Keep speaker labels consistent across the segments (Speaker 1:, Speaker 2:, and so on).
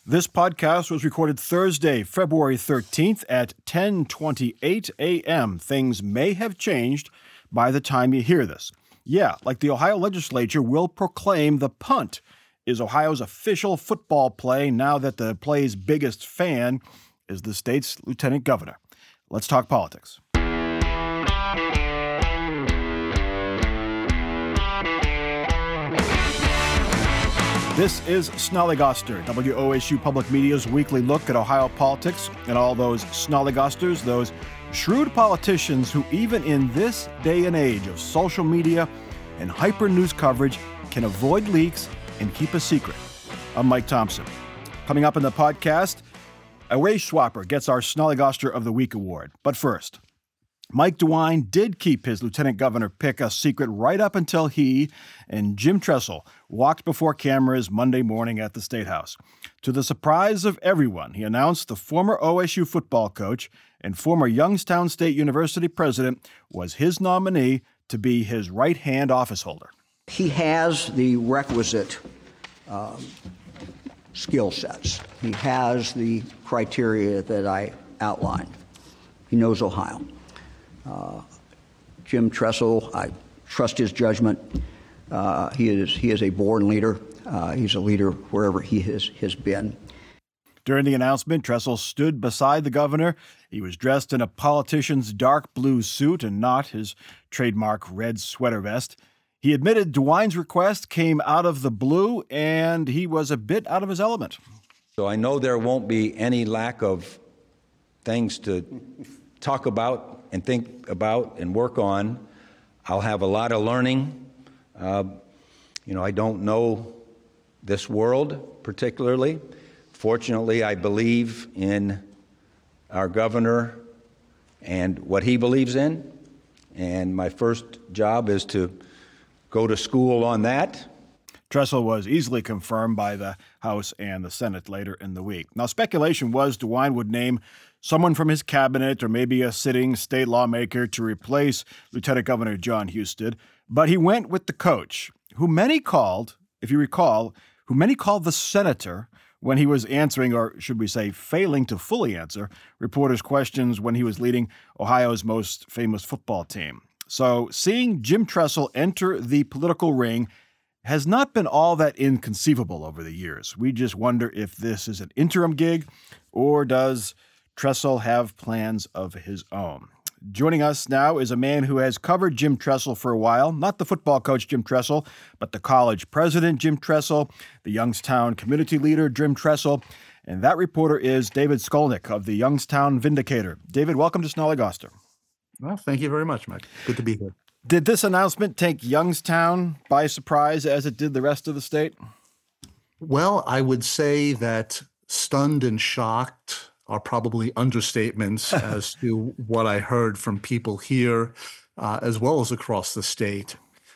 Speaker 1: This podcast was recorded Thursday, February 13th at 10:28 a.m. Things may have changed by the time you hear this. Yeah, like the Ohio legislature will proclaim the punt is Ohio's official football play now that the play's biggest fan is the state's lieutenant governor. Let's talk politics. This is Snollygoster, WOSU Public Media's weekly look at Ohio politics and all those snollygosters, those shrewd politicians who even in this day and age of social media and hyper news coverage can avoid leaks and keep a secret. I'm Mike Thompson. Coming up in the podcast, a race swapper gets our Snollygoster of the Week award. But first, Mike DeWine did keep his lieutenant governor pick a secret right up until he and Jim Tressel walked before cameras Monday morning at the State House. To the surprise of everyone, he announced the former OSU football coach and former Youngstown State University president was his nominee to be his right-hand office holder.
Speaker 2: He has the requisite skill sets. He has the criteria that I outlined. He knows Ohio. Jim Tressel, I trust his judgment. He is a born leader. He's a leader wherever he has been.
Speaker 1: During the announcement, Tressel stood beside the governor. He was dressed in a politician's dark blue suit and not his trademark red sweater vest. He admitted DeWine's request came out of the blue, and he was a bit out of his element.
Speaker 3: So I know there won't be any lack of things to talk about and think about and work on. I'll have a lot of learning. I don't know this world particularly. Fortunately, I believe in our governor and what he believes in. And my first job is to go to school on that.
Speaker 1: Tressel was easily confirmed by the House and the Senate later in the week. Now, speculation was DeWine would name someone from his cabinet or maybe a sitting state lawmaker to replace Lieutenant Governor Jon Husted, but he went with the coach, who many called, if you recall, the senator when he was answering, or should we say failing to fully answer, reporters' questions when he was leading Ohio's most famous football team. So seeing Jim Tressel enter the political ring has not been all that inconceivable over the years. We just wonder if this is an interim gig, or does Tressel have plans of his own? Joining us now is a man who has covered Jim Tressel for a while, not the football coach Jim Tressel, but the college president Jim Tressel, the Youngstown community leader Jim Tressel, and that reporter is David Skolnick of the Youngstown Vindicator. David, welcome to Snollygoster.
Speaker 4: Well, thank you very much, Mike. Good to be here.
Speaker 1: Did this announcement take Youngstown by surprise as it did the rest of the state?
Speaker 4: Well, I would say that stunned and shocked are probably understatements as to what I heard from people here, as well as across the state.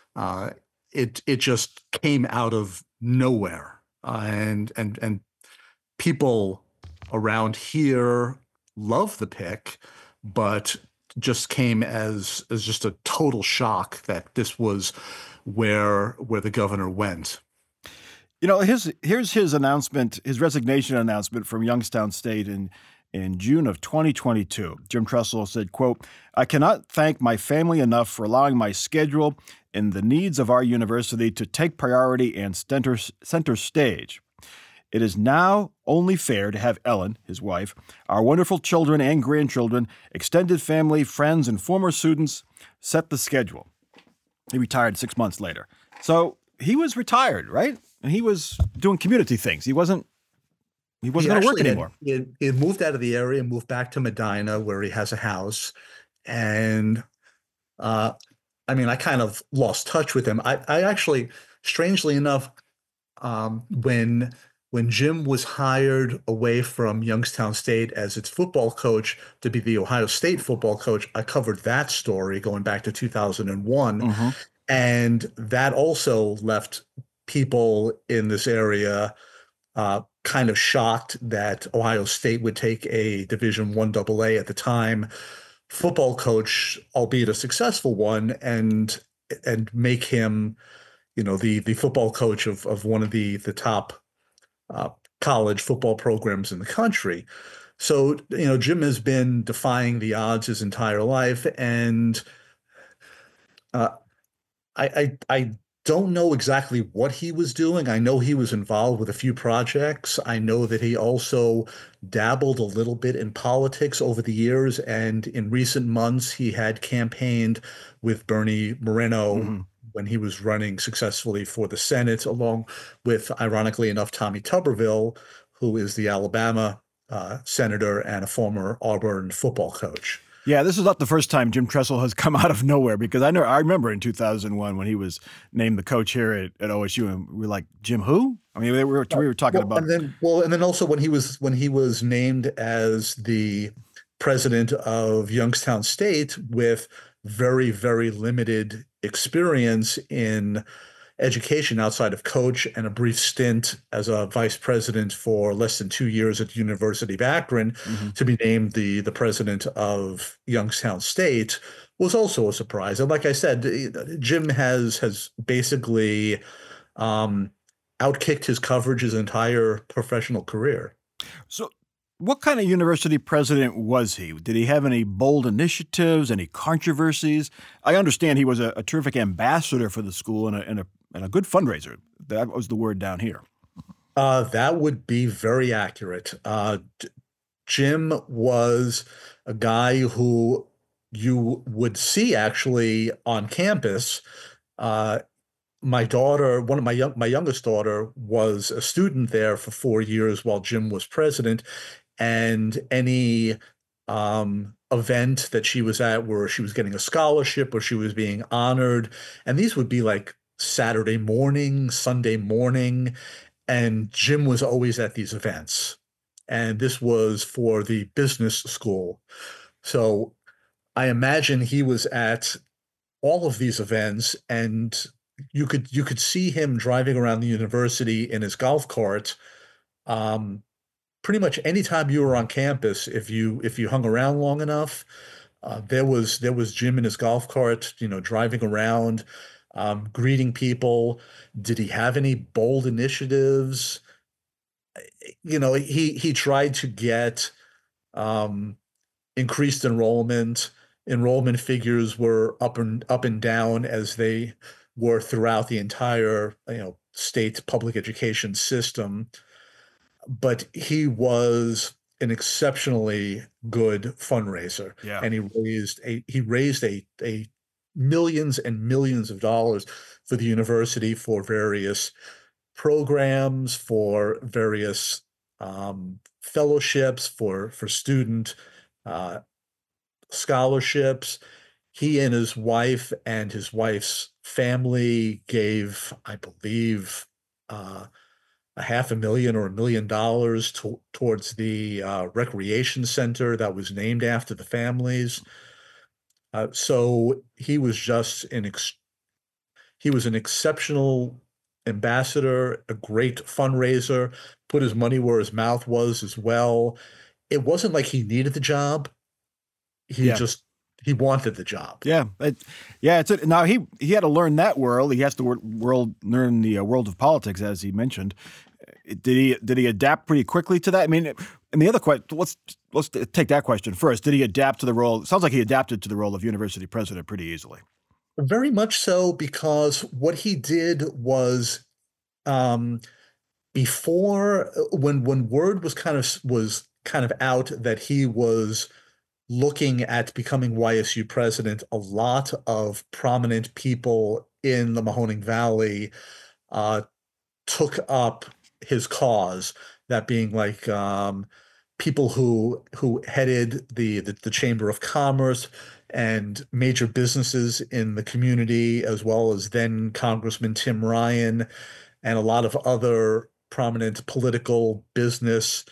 Speaker 4: It just came out of nowhere, and people around here love the pick, but just came as just a total shock that this was where the governor went.
Speaker 1: You know, here's his announcement, his resignation announcement from Youngstown State in June of 2022. Jim Tressel said, quote, "I cannot thank my family enough for allowing my schedule and the needs of our university to take priority and center stage. It is now only fair to have Ellen, his wife, our wonderful children and grandchildren, extended family, friends, and former students set the schedule." He retired 6 months later. So he was retired, right? And he was doing community things. He wasn't going to work anymore.
Speaker 4: He had moved out of the area and moved back to Medina, where he has a house. And I kind of lost touch with him. I actually, strangely enough, when Jim was hired away from Youngstown State as its football coach to be the Ohio State football coach, I covered that story going back to 2001. Mm-hmm. And that also left people in this area kind of shocked that Ohio State would take a Division I AA at the time football coach, albeit a successful one, and make him, the football coach of one of the top college football programs in the country. So, Jim has been defying the odds his entire life, and uh, I don't know exactly what he was doing. I know he was involved with a few projects. I know that he also dabbled a little bit in politics over the years, and in recent months he had campaigned with Bernie Moreno when he was running successfully for the Senate, along with, ironically enough, Tommy Tuberville, who is the Alabama senator and a former Auburn football coach.
Speaker 1: Yeah, this is not the first time Jim Tressel has come out of nowhere, because I remember in 2001 when he was named the coach here at OSU, and we were like, Jim who? I mean, we were talking about.
Speaker 4: And then also when he was named as the president of Youngstown State with very, very limited experience in education outside of coach and a brief stint as a vice president for less than 2 years at the University of Akron, to be named the president of Youngstown State was also a surprise. And like I said, Jim has basically outkicked his coverage his entire professional career.
Speaker 1: So what kind of university president was he? Did he have any bold initiatives, any controversies? I understand he was a terrific ambassador for the school and a good fundraiser. That was the word down here.
Speaker 4: That would be very accurate. Jim was a guy who you would see actually on campus. My daughter, my youngest daughter, was a student there for 4 years while Jim was president, and any event that she was at where she was getting a scholarship or she was being honored, and these would be like Saturday morning, Sunday morning, and Jim was always at these events. And this was for the business school. So I imagine he was at all of these events, and you could see him driving around the university in his golf cart. Pretty much anytime you were on campus, if you hung around long enough, there was Jim in his golf cart, driving around, greeting people. Did he have any bold initiatives? He tried to get increased enrollment. Enrollment figures were up and down as they were throughout the entire state public education system. But he was an exceptionally good fundraiser, and he raised a millions and millions of dollars for the university for various programs, for various fellowships, for student scholarships. He and his wife and his wife's family gave, I believe, $500,000 or $1 million towards the recreation center that was named after the families. So he was just he was an exceptional ambassador, a great fundraiser, put his money where his mouth was as well. It wasn't like he needed the job. He wanted the job.
Speaker 1: Yeah. Now he had to learn that world. He has to learn the world of politics, as he mentioned. Did he adapt pretty quickly to that? I mean, and the other question, let's take that question first. Did he adapt to the role? It sounds like he adapted to the role of university president pretty easily.
Speaker 4: Very much so, because what he did was, before when word was kind of out that he was looking at becoming YSU president, a lot of prominent people in the Mahoning Valley took up his cause, that being like people who headed the Chamber of Commerce and major businesses in the community, as well as then Congressman Tim Ryan and a lot of other prominent political business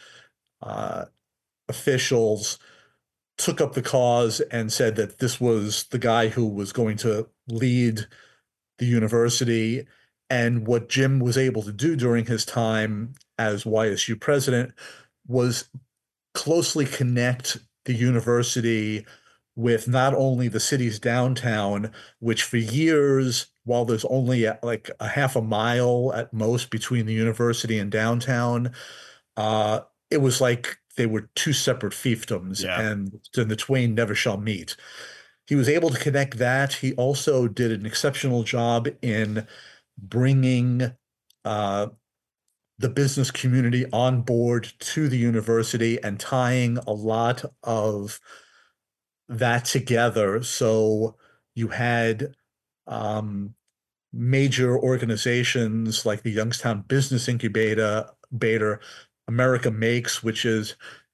Speaker 4: officials took up the cause and said that this was the guy who was going to lead the university. And what Jim was able to do during his time as YSU president was closely connect the university with not only the city's downtown, which for years, while there's only like a half a mile at most between the university and downtown, it was like they were two separate fiefdoms,
Speaker 1: Yeah.
Speaker 4: and the twain never shall meet. He was able to connect that. He also did an exceptional job in bringing uh, the business community on board to the university and tying a lot of that together. So you had um, major organizations like the Youngstown Business Incubator, America Makes, which is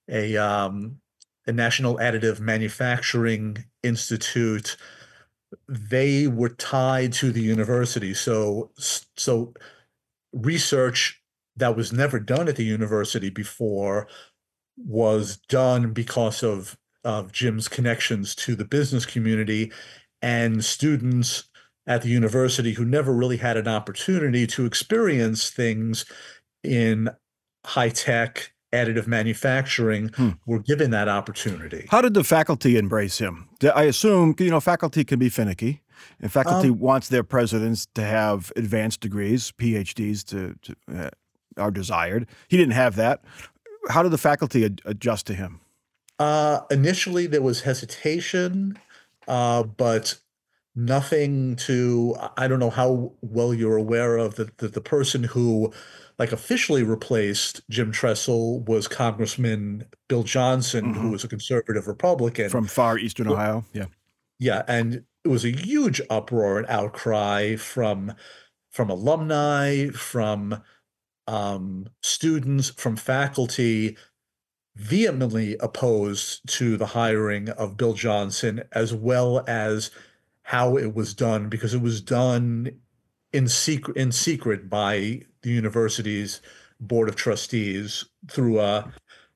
Speaker 4: a national additive manufacturing institute. They were tied to the university. So research that was never done at the university before was done because of Jim's connections to the business community, and students at the university who never really had an opportunity to experience things in high tech additive manufacturing were given that opportunity.
Speaker 1: How did the faculty embrace him? I assume, faculty can be finicky, and faculty wants their presidents to have advanced degrees, PhDs are desired. He didn't have that. How did the faculty adjust to him?
Speaker 4: Initially, there was hesitation, but nothing I don't know how well you're aware of the person who officially replaced Jim Tressel was Congressman Bill Johnson, who was a conservative Republican.
Speaker 1: From far eastern Ohio, yeah.
Speaker 4: Yeah, and it was a huge uproar and outcry from alumni, from students, from faculty, vehemently opposed to the hiring of Bill Johnson, as well as how it was done, because it was done in secret by the university's board of trustees through a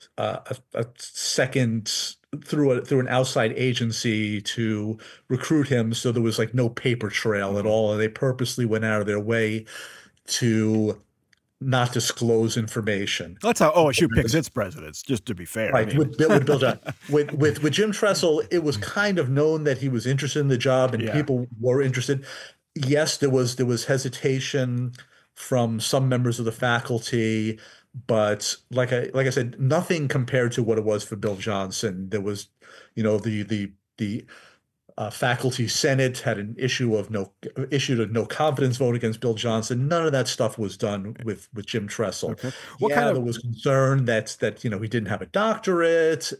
Speaker 4: second through an outside agency to recruit him. So there was no paper trail at all, and they purposely went out of their way to not disclose information.
Speaker 1: That's how OSU picks its presidents, just to be fair.
Speaker 4: Right, with Bill Johnson. With Jim Tressel, it was kind of known that he was interested in the job, and people were interested. Yes, there was hesitation from some members of the faculty, but like I said, nothing compared to what it was for Bill Johnson. There was, the faculty senate had issued a no confidence vote against Bill Johnson. None of that stuff was done with Jim Tressel.
Speaker 1: Okay.
Speaker 4: There was concern that he didn't have a doctorate,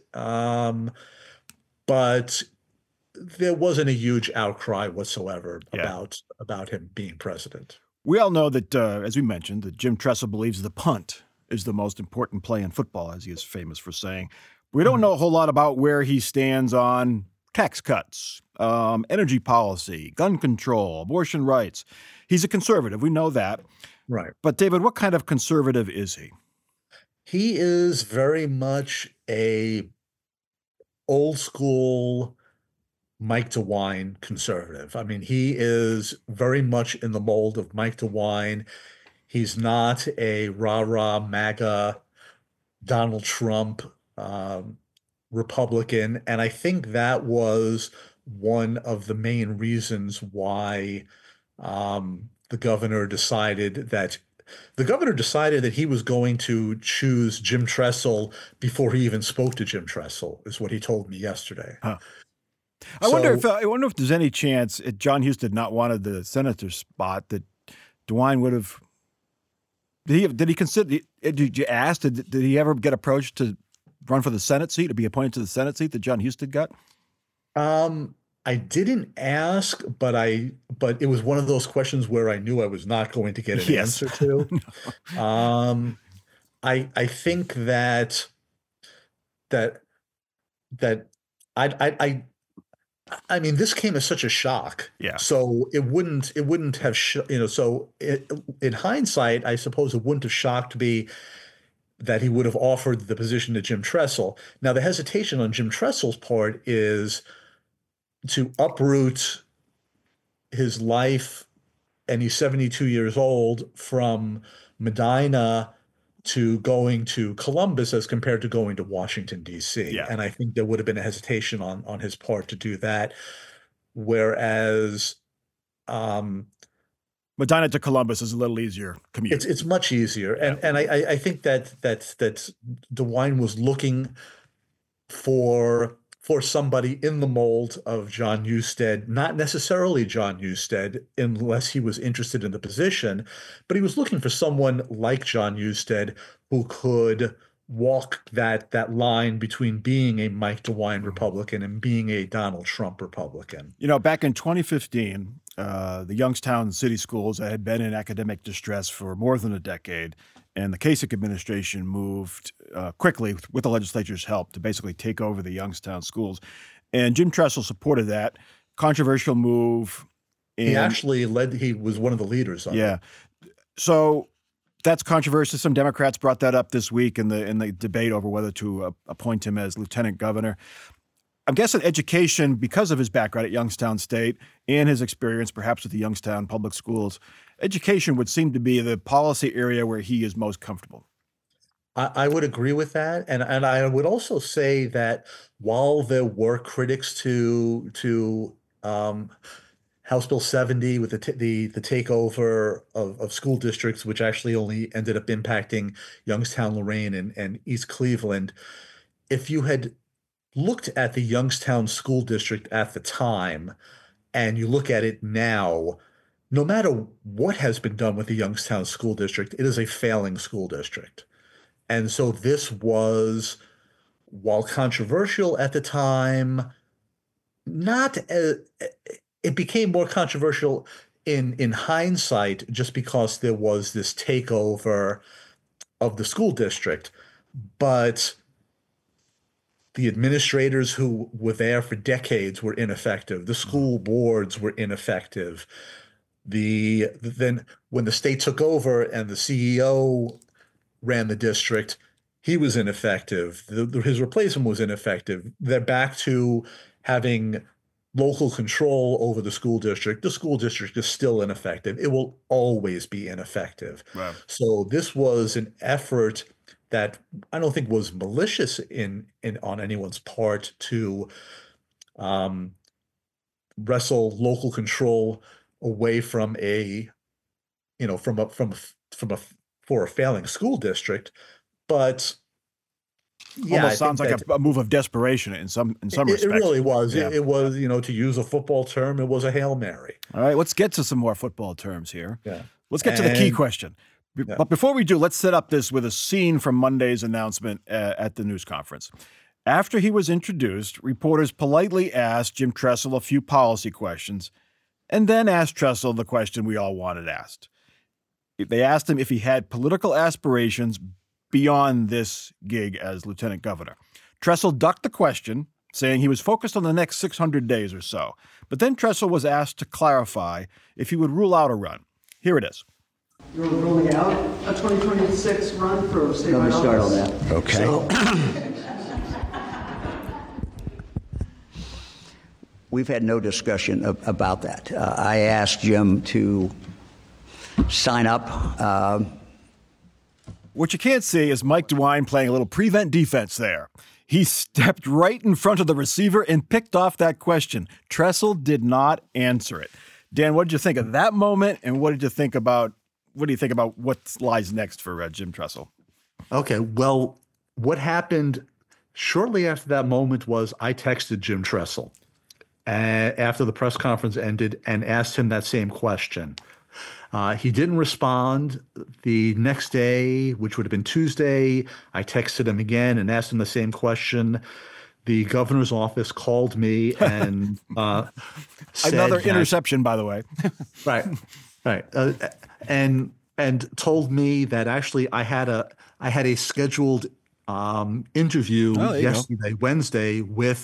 Speaker 4: but there wasn't a huge outcry whatsoever about him being president.
Speaker 1: We all know that, as we mentioned, that Jim Tressel believes the punt is the most important play in football, as he is famous for saying. We don't know a whole lot about where he stands on tax cuts, energy policy, gun control, abortion rights. He's a conservative. We know that.
Speaker 4: Right.
Speaker 1: But David, what kind of conservative is he?
Speaker 4: He is very much a old school Mike DeWine conservative. I mean, he is very much in the mold of Mike DeWine. He's not a rah-rah MAGA Donald Trump Republican. And I think that was one of the main reasons why the governor decided that he was going to choose Jim Tressel before he even spoke to Jim Tressel, is what he told me yesterday.
Speaker 1: Huh. I wonder if there's any chance, if John Husted had not wanted the senator spot, that DeWine would have. Did he consider? Did you ask? Did he ever get approached to run for the Senate seat, to be appointed to the Senate seat that John Husted got?
Speaker 4: I didn't ask, but it was one of those questions where I knew I was not going to get an answer to. No. I think that I mean, this came as such a shock.
Speaker 1: Yeah.
Speaker 4: So it wouldn't have, in hindsight, I suppose it wouldn't have shocked me that he would have offered the position to Jim Tressel. Now, the hesitation on Jim Tressel's part is to uproot his life, and he's 72 years old, from Medina to going to Columbus as compared to going to Washington, D.C.
Speaker 1: Yeah.
Speaker 4: And I think there would have been a hesitation on his part to do that. Whereas
Speaker 1: Medina to Columbus is a little easier commute.
Speaker 4: It's much easier, and I think that DeWine was looking for somebody in the mold of John Newstead, not necessarily John Newstead, unless he was interested in the position, but he was looking for someone like John Newstead who could walk that line between being a Mike DeWine Republican and being a Donald Trump Republican.
Speaker 1: Back in 2015, the Youngstown City Schools had been in academic distress for more than a decade, and the Kasich administration moved quickly, with the legislature's help, to basically take over the Youngstown schools. And Jim Tressel supported that controversial move.
Speaker 4: He was one of the leaders on it.
Speaker 1: Yeah. So that's controversial. Some Democrats brought that up this week in the debate over whether to appoint him as lieutenant governor. I'm guessing education, because of his background at Youngstown State and his experience perhaps with the Youngstown public schools, education would seem to be the policy area where he is most comfortable.
Speaker 4: I would agree with that. And I would also say that while there were critics to House Bill 70 with the takeover of school districts, which actually only ended up impacting Youngstown, Lorain, and East Cleveland, if you had looked at the Youngstown school district at the time and you look at it now, no matter what has been done with the Youngstown school district, it is a failing school district. And so this was, while controversial at the time, it became more controversial in hindsight just because there was this takeover of the school district. But the administrators who were there for decades were ineffective. The school boards were ineffective. Then when the state took over and the CEO ran the district, he was ineffective. His replacement was ineffective. They're back to having local control over the school district. The school district is still ineffective. It will always be ineffective.
Speaker 1: Wow.
Speaker 4: So this was an effort that I don't think was malicious on anyone's part to wrestle local control away from for a failing school district. But yeah,
Speaker 1: almost sounds like a move of desperation in some respects.
Speaker 4: It really was.
Speaker 1: Yeah.
Speaker 4: It was, to use a football term, it was a Hail Mary.
Speaker 1: All right, let's get to some more football terms here.
Speaker 4: Yeah.
Speaker 1: Let's get to the key question.
Speaker 4: Yeah.
Speaker 1: But before we do, let's set up this with a scene from Monday's announcement at the news conference. After he was introduced, reporters politely asked Jim Tressel a few policy questions and then asked Tressel the question we all wanted asked. They asked him if he had political aspirations beyond this gig as lieutenant governor. Tressel ducked the question, saying he was focused on the next 600 days or so. But then Tressel was asked to clarify if he would rule out a run. Here it is.
Speaker 5: You're ruling out a 2026 run for statewide office?
Speaker 2: Let me start on that.
Speaker 3: Okay.
Speaker 2: We've had no discussion about that. I asked Jim to sign up.
Speaker 1: What you can't see is Mike DeWine playing a little prevent defense there. He stepped right in front of the receiver and picked off that question. Tressel did not answer it. Dan, what did you think of that moment, and what do you think about what lies next for Jim Tressel?
Speaker 4: Okay, well, what happened shortly after that moment was I texted Jim Tressel after the press conference ended and asked him that same question. He didn't respond. The next day, which would have been Tuesday, I texted him again and asked him the same question. The governor's office called me and said
Speaker 1: another interception, by the way.
Speaker 4: Right. And told me that actually I had a scheduled interview yesterday, Wednesday, with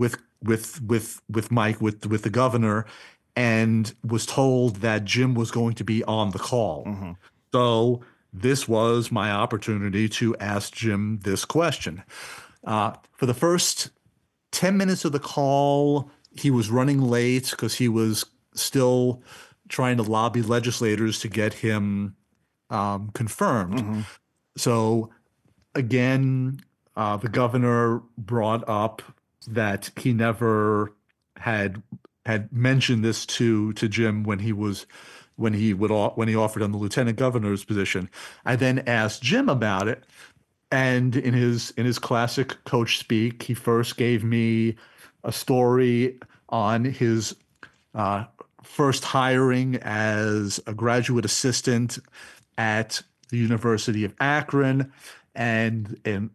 Speaker 4: Mike, with the governor, and was told that Jim was going to be on the call. Mm-hmm. So this was my opportunity to ask Jim this question. For the first 10 minutes of the call, he was running late because he was still trying to lobby legislators to get him confirmed. Mm-hmm. So again, the governor brought up that he never had mentioned this to Jim when he was when he offered him the lieutenant governor's position. I then asked Jim about it, and in his classic coach speak, he first gave me a story on his first hiring as a graduate assistant at the University of Akron, and an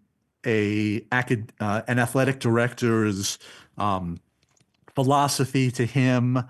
Speaker 4: athletic director's philosophy to him,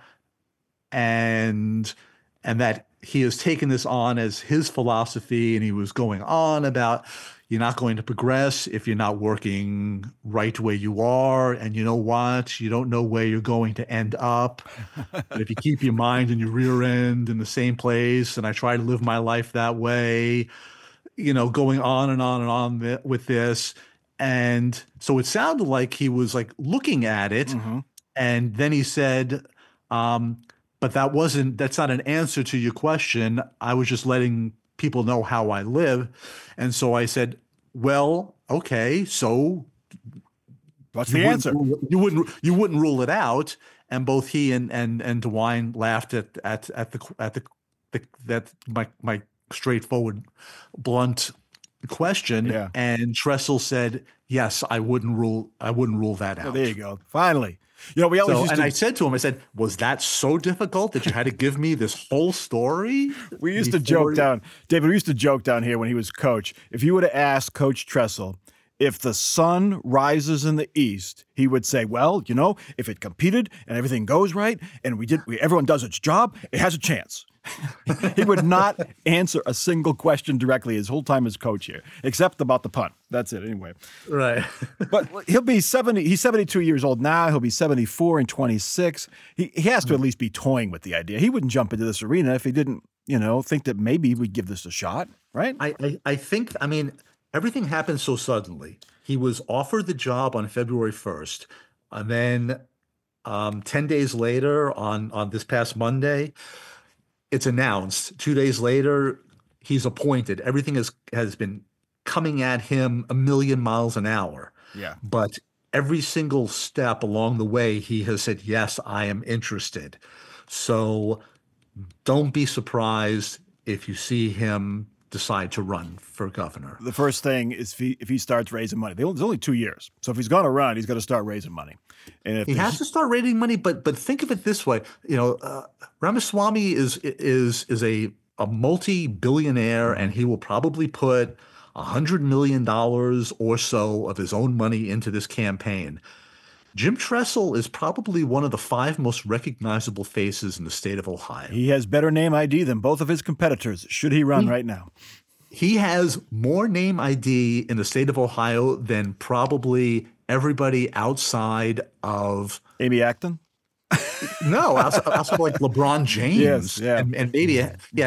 Speaker 4: and that he has taken this on as his philosophy, and he was going on about, you're not going to progress if you're not working right where you are. And you know what? You don't know where you're going to end up. But if you keep your mind and your rear end in the same place, and I try to live my life that way, going on and on and on with this. And so it sounded like he was like looking at it. Mm-hmm. And then he said, but that's not an answer to your question. I was just letting people know how I live. And so I said, well, okay, so
Speaker 1: what's the answer?
Speaker 4: You wouldn't rule it out. And both he and DeWine laughed at my straightforward, blunt question. Yeah. And Tressel said, yes, I wouldn't rule that out.
Speaker 1: Oh, there you go. Finally. We always
Speaker 4: I said to him, I said, was that so difficult that you had to give me this whole story?
Speaker 1: We used to joke down, David, we used to joke down here when he was coach. If you would have asked Coach Tressel, if the sun rises in the east, he would say, well, if it competed and everything goes right and everyone does its job, it has a chance. He would not answer a single question directly his whole time as coach here, except about the punt. That's it anyway.
Speaker 4: Right.
Speaker 1: But he'll be 70. He's 72 years old now. He'll be 74 in 26. He has to at least be toying with the idea. He wouldn't jump into this arena if he didn't, think that maybe we'd give this a shot, right?
Speaker 4: I think, everything happened so suddenly. He was offered the job on February 1st. And then 10 days later, on this past Monday, it's announced. 2 days later, he's appointed. Everything has been coming at him a million miles an hour.
Speaker 1: Yeah.
Speaker 4: But every single step along the way, he has said, yes, I am interested. So don't be surprised if you see him decide to run for governor.
Speaker 1: The first thing is if he starts raising money. It's only 2 years. So if he's going to run, he's got to start raising money. And if
Speaker 4: he has to start raising money, but think of it this way. Ramaswamy is a multi-billionaire, and he will probably put $100 million or so of his own money into this campaign. Jim Tressel is probably one of the 5 most recognizable faces in the state of Ohio.
Speaker 1: He has better name ID than both of his competitors, should he run right now.
Speaker 4: He has more name ID in the state of Ohio than probably everybody outside of
Speaker 1: Amy Acton?
Speaker 4: No, also like LeBron James.
Speaker 1: Yes, yeah.
Speaker 4: And maybe,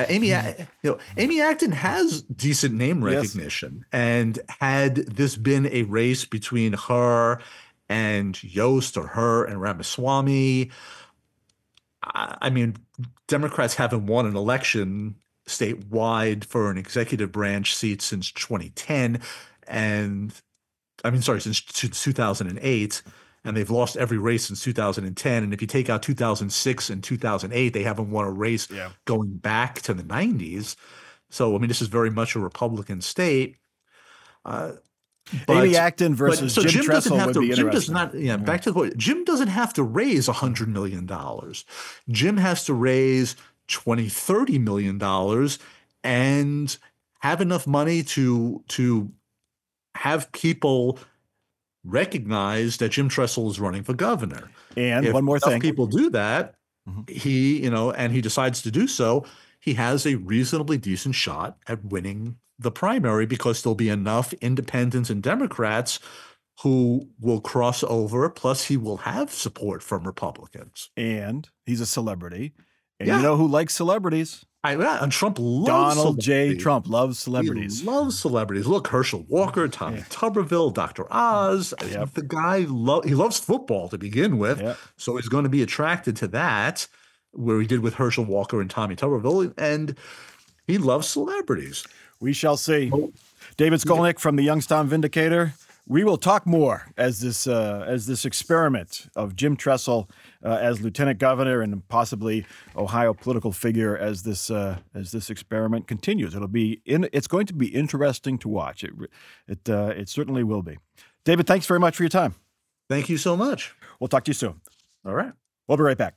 Speaker 4: Amy Acton has decent name recognition. Yes. And had this been a race between her and Yost, or her and Ramaswamy, Democrats haven't won an election statewide for an executive branch seat since 2010, since 2008, and they've lost every race since 2010. And if you take out 2006 and 2008, they haven't won a race going back to the 90s. So, this is very much a Republican state.
Speaker 1: Amy Acton versus Jim Tressel would be interesting.
Speaker 4: Jim does not. Back to the point. Jim doesn't have to raise $100 million. Jim has to raise $20-30 million and have enough money to have people recognize that Jim Tressel is running for governor.
Speaker 1: And
Speaker 4: if
Speaker 1: one more thing,
Speaker 4: people do that, he and he decides to do so, he has a reasonably decent shot at winning the primary, because there'll be enough independents and Democrats who will cross over. Plus, he will have support from Republicans.
Speaker 1: And he's a celebrity. And you know who likes celebrities?
Speaker 4: And Trump loves
Speaker 1: Donald J. Trump loves celebrities.
Speaker 4: He loves celebrities. Look, Herschel Walker, Tommy Tuberville, Dr. Oz. The guy, he loves football to begin with. So he's going to be attracted to that, where he did with Herschel Walker and Tommy Tuberville. And he loves celebrities.
Speaker 1: We shall see. David Skolnick from the Youngstown Vindicator. We will talk more as this experiment of Jim Tressel as lieutenant governor and possibly Ohio political figure as this experiment continues. It's going to be interesting to watch. It certainly will be. David, thanks very much for your time.
Speaker 4: Thank you so much.
Speaker 1: We'll talk to you soon.
Speaker 4: All right.
Speaker 1: We'll be right back.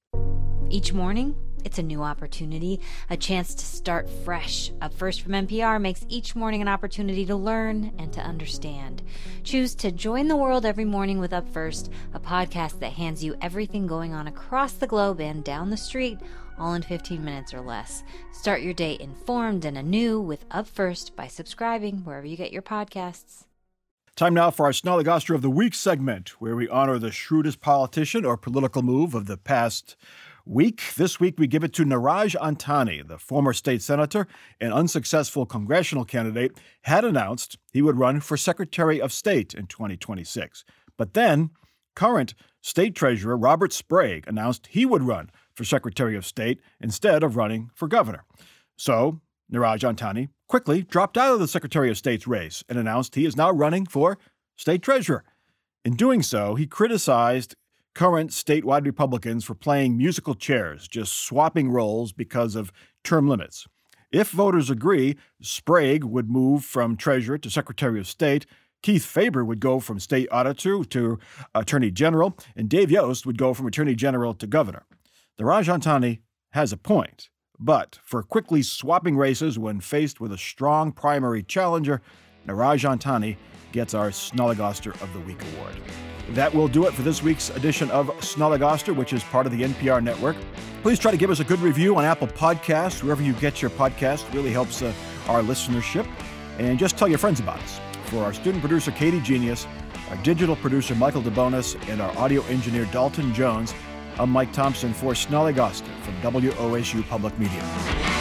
Speaker 6: Each morning, it's a new opportunity, a chance to start fresh. Up First from NPR makes each morning an opportunity to learn and to understand. Choose to join the world every morning with Up First, a podcast that hands you everything going on across the globe and down the street, all in 15 minutes or less. Start your day informed and anew with Up First by subscribing wherever you get your podcasts.
Speaker 1: Time now for our Snollygoster of the Week segment, where we honor the shrewdest politician or political move of the past week. This week, we give it to Neeraj Antani, the former state senator and unsuccessful congressional candidate, had announced he would run for Secretary of State in 2026. But then, current State Treasurer Robert Sprague announced he would run for Secretary of State instead of running for governor. So, Neeraj Antani quickly dropped out of the Secretary of State's race and announced he is now running for State Treasurer. In doing so, he criticized current statewide Republicans for playing musical chairs, just swapping roles because of term limits. If voters agree, Sprague would move from Treasurer to Secretary of State, Keith Faber would go from State Auditor to Attorney General, and Dave Yost would go from Attorney General to Governor. Neeraj Antani has a point, but for quickly swapping races when faced with a strong primary challenger, Neeraj Antani gets our Snollygoster of the Week award. That will do it for this week's edition of Snollygoster, which is part of the NPR network. Please try to give us a good review on Apple Podcasts. Wherever you get your podcast really helps our listenership. And just tell your friends about us. For our student producer, Katie Genius, our digital producer, Michael DeBonis, and our audio engineer, Dalton Jones, I'm Mike Thompson for Snollygoster from WOSU Public Media.